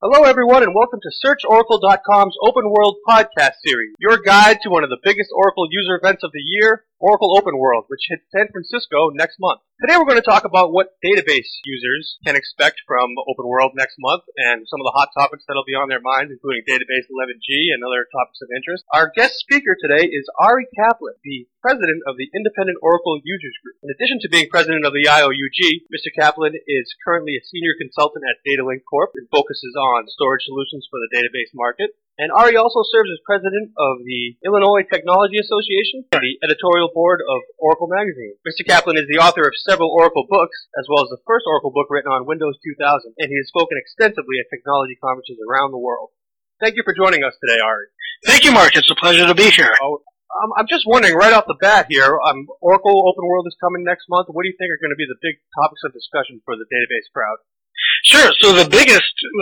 Hello everyone and welcome to SearchOracle.com's Open World podcast series, your guide to one of the biggest Oracle user events of the year, Oracle Open World, which hits San Francisco next month. Today we're going to talk about what database users can expect from Open World next month and some of the hot topics that'll be on their minds, including Database 11G and other topics of interest. Our guest speaker today is Ari Kaplan, the president of the Independent Oracle Users Group. In addition to being president of the IOUG, Mr. Kaplan is currently a senior consultant at DataLink Corp and focuses on storage solutions for the database market. And Ari also serves as president of the Illinois Technology Association and the editorial board of Oracle Magazine. Mr. Kaplan is the author of several Oracle books, as well as the first Oracle book written on Windows 2000, and he has spoken extensively at technology conferences around the world. Thank you for joining us today, Ari. Thank you, Mark. It's a pleasure to be here. I'm just wondering, right off the bat here, Oracle Open World is coming next month. What do you think are going to be the big topics of discussion for the database crowd? Sure. So the biggest,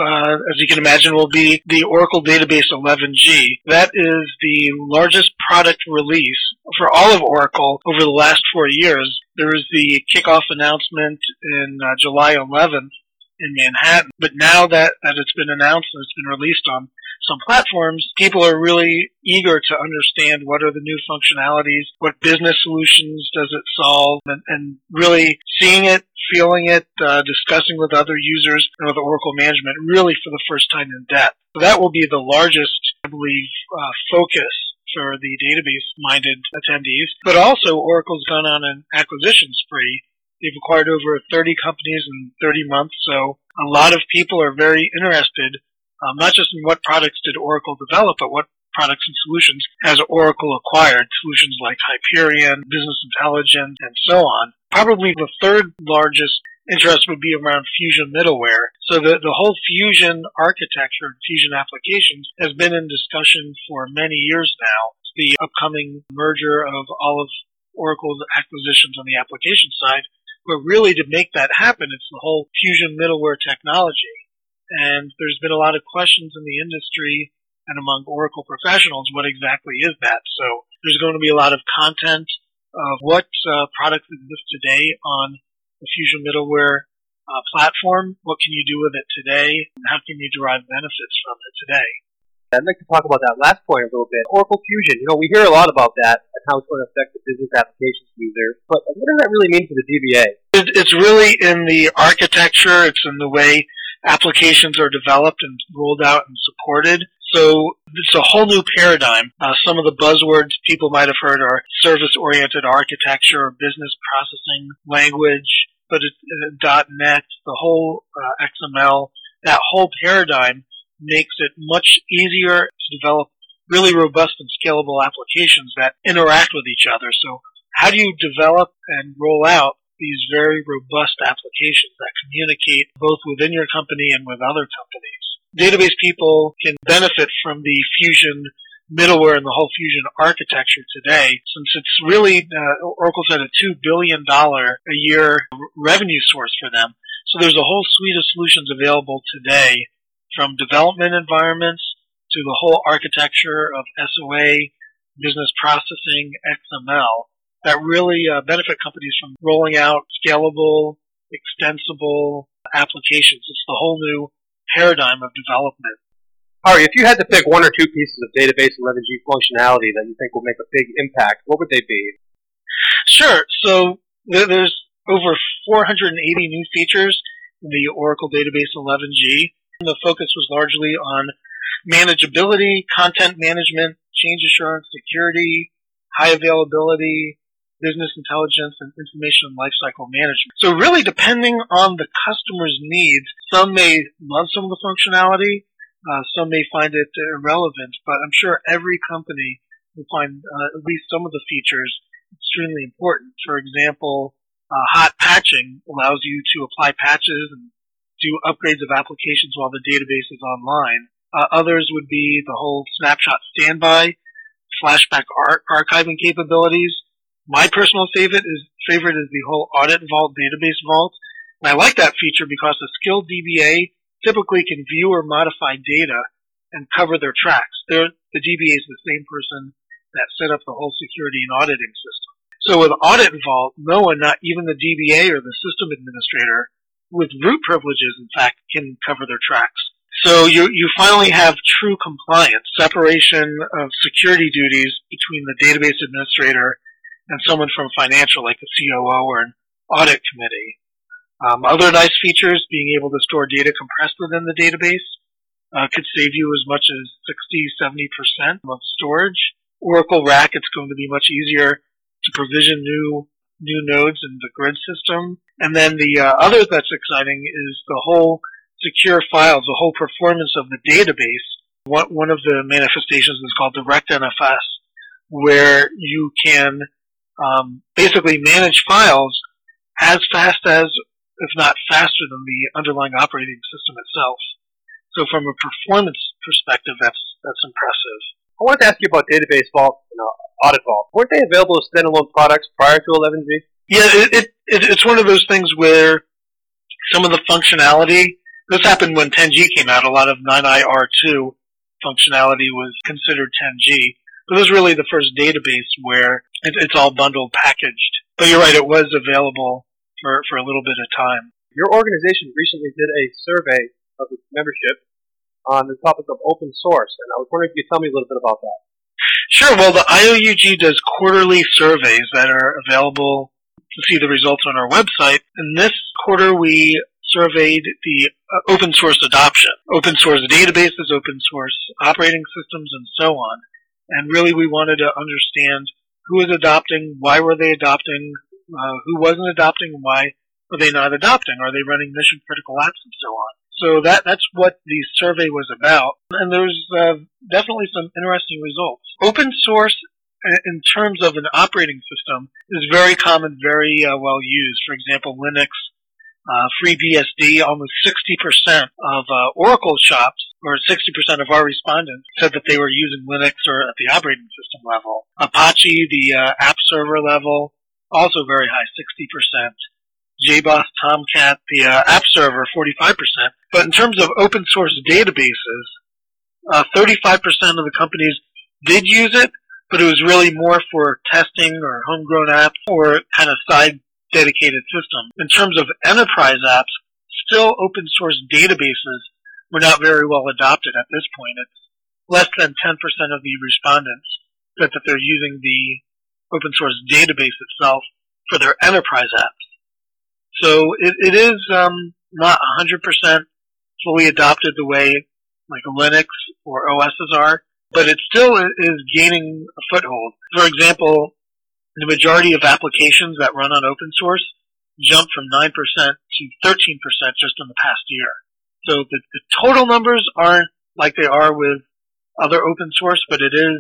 as you can imagine, will be the Oracle Database 11G. That is the largest product release for all of Oracle over the last 4 years. There was the kickoff announcement in July 11th in Manhattan. But now that it's been announced and it's been released on some platforms, people are really eager to understand what are the new functionalities, what business solutions does it solve, and really seeing it, feeling it, discussing with other users and with Oracle management really for the first time in depth. So that will be the largest, I believe, focus for the database-minded attendees. But also, Oracle's gone on an acquisition spree. They've acquired over 30 companies in 30 months, so a lot of people are very interested, not just in what products did Oracle develop, but what products and solutions has Oracle acquired, solutions like Hyperion, Business Intelligence, and so on. Probably the third largest interest would be around Fusion middleware. So the whole Fusion architecture and Fusion applications has been in discussion for many years now. The upcoming merger of all of Oracle's acquisitions on the application side, but really to make that happen, it's the whole Fusion middleware technology. And there's been a lot of questions in the industry and among Oracle professionals, what exactly is that? So there's going to be a lot of content of what products exist today on the Fusion middleware platform, what can you do with it today, and how can you derive benefits from it today. I'd like to talk about that last point a little bit. Oracle Fusion, we hear a lot about that and how it's going to affect the business applications user, but what does that really mean for the DBA? It's really in the architecture, it's in the way applications are developed and rolled out and supported. So it's a whole new paradigm. Some of the buzzwords people might have heard are service-oriented architecture, business processing language, but .NET, the whole XML, that whole paradigm makes it much easier to develop really robust and scalable applications that interact with each other. So how do you develop and roll out these very robust applications that communicate both within your company and with other companies? Database people can benefit from the Fusion middleware and the whole Fusion architecture today, since it's really, Oracle's at a $2 billion a year revenue source for them. So there's a whole suite of solutions available today, from development environments to the whole architecture of SOA, business processing, XML, that really benefit companies from rolling out scalable, extensible applications. It's the whole new paradigm of development. Ari, if you had to pick one or two pieces of Database 11G functionality that you think will make a big impact, what would they be? Sure. So there's over 480 new features in the Oracle Database 11G. The focus was largely on manageability, content management, change assurance, security, high availability, business intelligence, and information lifecycle management. So really, depending on the customer's needs, some may love some of the functionality, some may find it irrelevant, but I'm sure every company will find at least some of the features extremely important. For example, hot patching allows you to apply patches and do upgrades of applications while the database is online. Others would be the whole snapshot standby, flashback archiving capabilities. My personal favorite is the whole Audit Vault database vault. And I like that feature because a skilled DBA typically can view or modify data and cover their tracks. The DBA is the same person that set up the whole security and auditing system. So with Audit Vault, no one, not even the DBA or the system administrator, with root privileges, in fact, can cover their tracks. So you finally have true compliance, separation of security duties between the database administrator and someone from financial, like the COO or an audit committee. Other nice features, being able to store data compressed within the database, could save you as much as 60-70% of storage. Oracle RAC, it's going to be much easier to provision new nodes in the grid system. And then the other that's exciting is the whole secure files, the whole performance of the database. One of the manifestations is called Direct NFS, where you can basically manage files as fast as, if not faster than, the underlying operating system itself. So from a performance perspective, that's impressive. I wanted to ask you about Database Vault and Audit Vault. Weren't they available as standalone products prior to 11G? Yeah, it's one of those things where some of the functionality, this happened when 10G came out, a lot of 9IR2 functionality was considered 10G. But this was really the first database where it's all bundled, packaged. But you're right, it was available for a little bit of time. Your organization recently did a survey of its membership on the topic of open source, and I was wondering if you could tell me a little bit about that. Sure. Well, the IOUG does quarterly surveys that are available to see the results on our website. And this quarter, we surveyed the open source adoption, open source databases, open source operating systems, and so on. And really, we wanted to understand who was adopting, why were they adopting, who wasn't adopting, and why were they not adopting? Are they running mission critical apps and so on? So that's what the survey was about, and there's definitely some interesting results. Open source, in terms of an operating system, is very common, very well used. For example, Linux, FreeBSD, almost 60% of Oracle shops, or 60% of our respondents, said that they were using Linux or at the operating system level. Apache, the app server level, also very high, 60%. JBoss, Tomcat, the app server, 45%. But in terms of open source databases, 35% of the companies did use it, but it was really more for testing or homegrown apps or kind of side dedicated systems. In terms of enterprise apps, still open source databases were not very well adopted at this point. It's less than 10% of the respondents said that they're using the open source database itself for their enterprise apps. So it is not 100% fully adopted the way like Linux or OSs are, but it still is gaining a foothold. For example, the majority of applications that run on open source jumped from 9% to 13% just in the past year. So the total numbers aren't like they are with other open source, but it is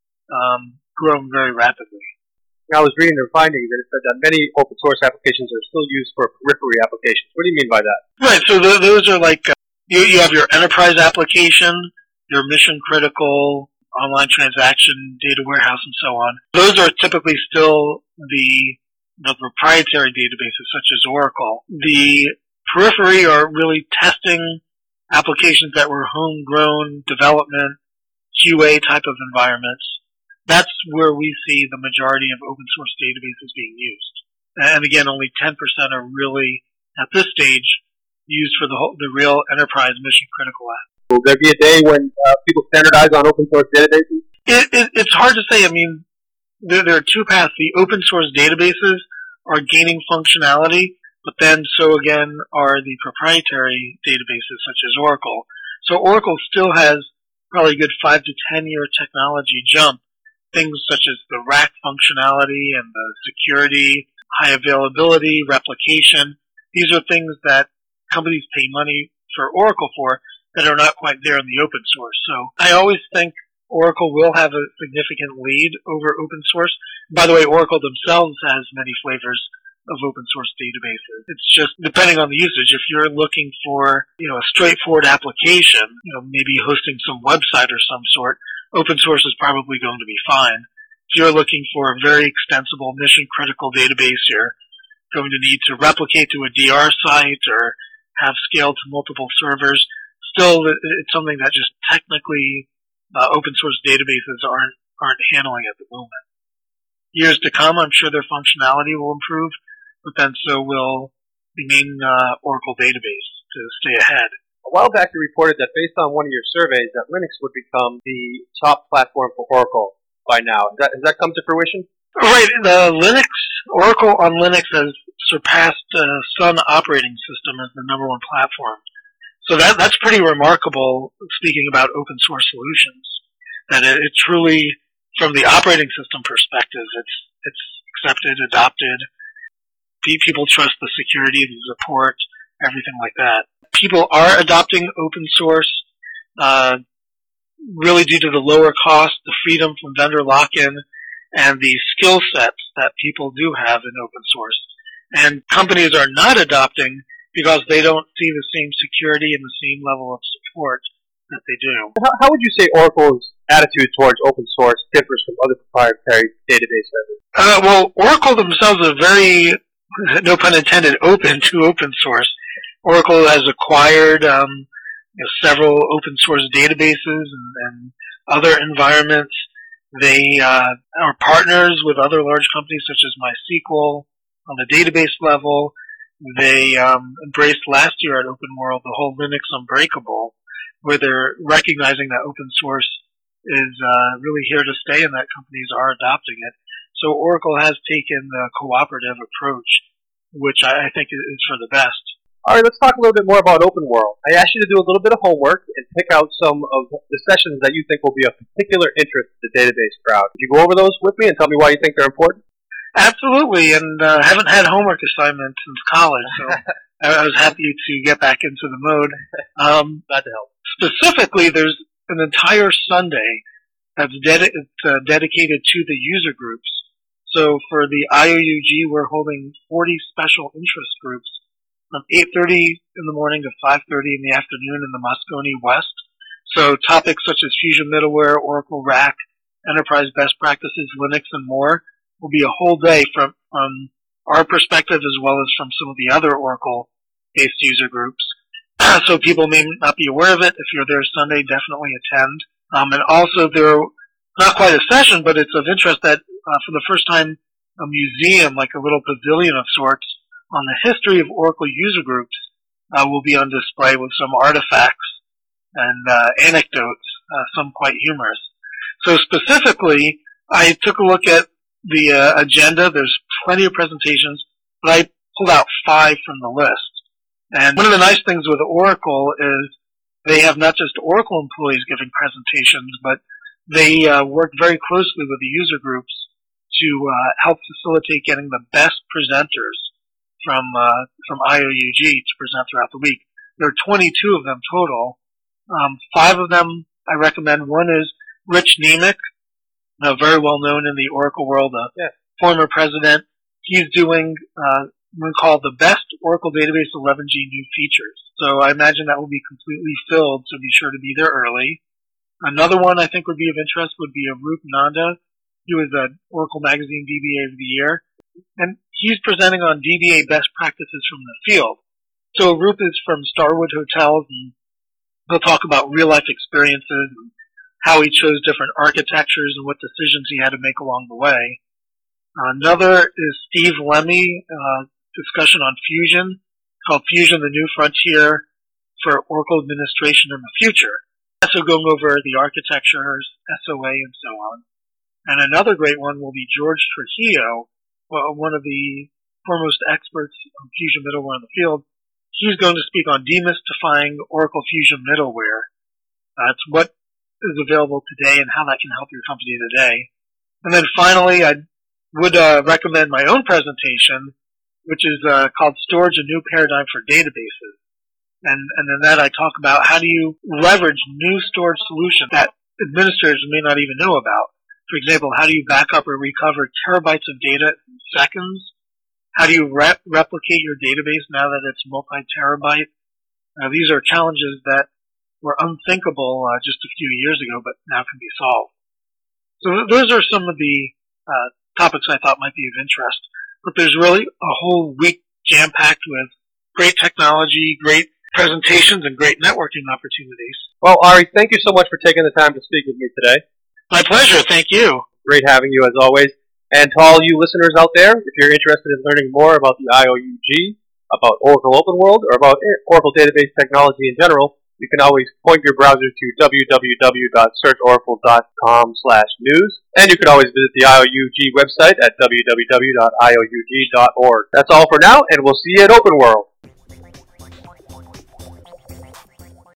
growing very rapidly. I was reading their findings, and it said that many open source applications are still used for periphery applications. What do you mean by that? Right, so those are like, you have your enterprise application, your mission critical, online transaction, data warehouse, and so on. Those are typically still the proprietary databases, such as Oracle. The periphery are really testing applications that were homegrown, development, QA type of environments. That's where we see the majority of open source databases being used. And again, only 10% are really, at this stage, used for the real enterprise mission critical app. Will there be a day when people standardize on open source databases? It's hard to say. I mean, there are two paths. The open source databases are gaining functionality, but then so again are the proprietary databases such as Oracle. So Oracle still has probably a good 5 to 10 year technology jump. Things such as the RAC functionality and the security, high availability, replication. These are things that companies pay money for Oracle for that are not quite there in the open source. So I always think Oracle will have a significant lead over open source. By the way, Oracle themselves has many flavors of open source databases. It's just depending on the usage. If you're looking for, a straightforward application, maybe hosting some website or some sort, open source is probably going to be fine. If you're looking for a very extensible mission-critical database, you're going to need to replicate to a DR site or have scaled to multiple servers. Still, it's something that just technically open source databases aren't handling at the moment. Years to come, I'm sure their functionality will improve, but then so will the main Oracle database to stay ahead. A while back you reported that based on one of your surveys that Linux would become the top platform for Oracle by now. Has that come to fruition? Right. Oracle on Linux has surpassed Sun operating system as the number one platform. So that's pretty remarkable, speaking about open source solutions. That it truly, from the operating system perspective, it's accepted, adopted. People trust the security, the support, everything like that. People are adopting open source, really due to the lower cost, the freedom from vendor lock-in, and the skill sets that people do have in open source. And companies are not adopting because they don't see the same security and the same level of support that they do. How would you say Oracle's attitude towards open source differs from other proprietary database vendors? Well, Oracle themselves are very, no pun intended, open to open source. Oracle has acquired several open source databases and other environments. They are partners with other large companies such as MySQL on the database level. They embraced last year at Open World the whole Linux Unbreakable, where they're recognizing that open source is really here to stay and that companies are adopting it. So Oracle has taken the cooperative approach, which I think is for the best. All right, let's talk a little bit more about Open World. I asked you to do a little bit of homework and pick out some of the sessions that you think will be of particular interest to the database crowd. Could you go over those with me and tell me why you think they're important? Absolutely, and I haven't had homework assignments since college, so I was happy to get back into the mode. Glad to help. Specifically, there's an entire Sunday that's dedicated to the user groups. So for the IOUG, we're holding 40 special interest groups from 8:30 in the morning to 5:30 in the afternoon in the Moscone West. So topics such as Fusion Middleware, Oracle RAC, Enterprise Best Practices, Linux, and more will be a whole day from our perspective as well as from some of the other Oracle-based user groups. So people may not be aware of it. If you're there Sunday, definitely attend. And also there, not quite a session, but it's of interest that for the first time a museum, like a little pavilion of sorts, on the history of Oracle user groups will be on display with some artifacts and anecdotes, some quite humorous. So specifically, I took a look at the agenda. There's plenty of presentations, but I pulled out 5 from the list. And one of the nice things with Oracle is they have not just Oracle employees giving presentations, but they work very closely with the user groups to help facilitate getting the best presenters from IOUG to present throughout the week. There are 22 of them total. 5 of them I recommend. One is Rich Nemec, very well known in the Oracle world, former president. He's doing one called the Best Oracle Database 11G New Features. So I imagine that will be completely filled, so be sure to be there early. Another one I think would be of interest would be Arup Nanda. He was an Oracle Magazine DBA of the Year. And he's presenting on DBA best practices from the field. So Arup is from Starwood Hotels, and he'll talk about real-life experiences and how he chose different architectures and what decisions he had to make along the way. Another is Steve Lemmy, discussion on Fusion, called Fusion, the New Frontier for Oracle Administration in the Future. Also going over the architectures, SOA, and so on. And another great one will be George Trujillo, one of the foremost experts on Fusion middleware in the field. He's going to speak on demystifying Oracle Fusion middleware. It's what is available today and how that can help your company today. And then finally, I would recommend my own presentation, which is called Storage, a New Paradigm for Databases. And in that I talk about how do you leverage new storage solutions that administrators may not even know about. For example, how do you back up or recover terabytes of data in seconds? How do you replicate your database now that it's multi-terabyte? These are challenges that were unthinkable just a few years ago, but now can be solved. So those are some of the topics I thought might be of interest. But there's really a whole week jam-packed with great technology, great presentations, and great networking opportunities. Well, Ari, thank you so much for taking the time to speak with me today. My pleasure. Thank you. Great having you, as always. And to all you listeners out there, if you're interested in learning more about the IOUG, about Oracle Open World or about Oracle database technology in general, you can always point your browser to www.searchoracle.com/news, and you can always visit the IOUG website at www.ioug.org. That's all for now, and we'll see you at Open World.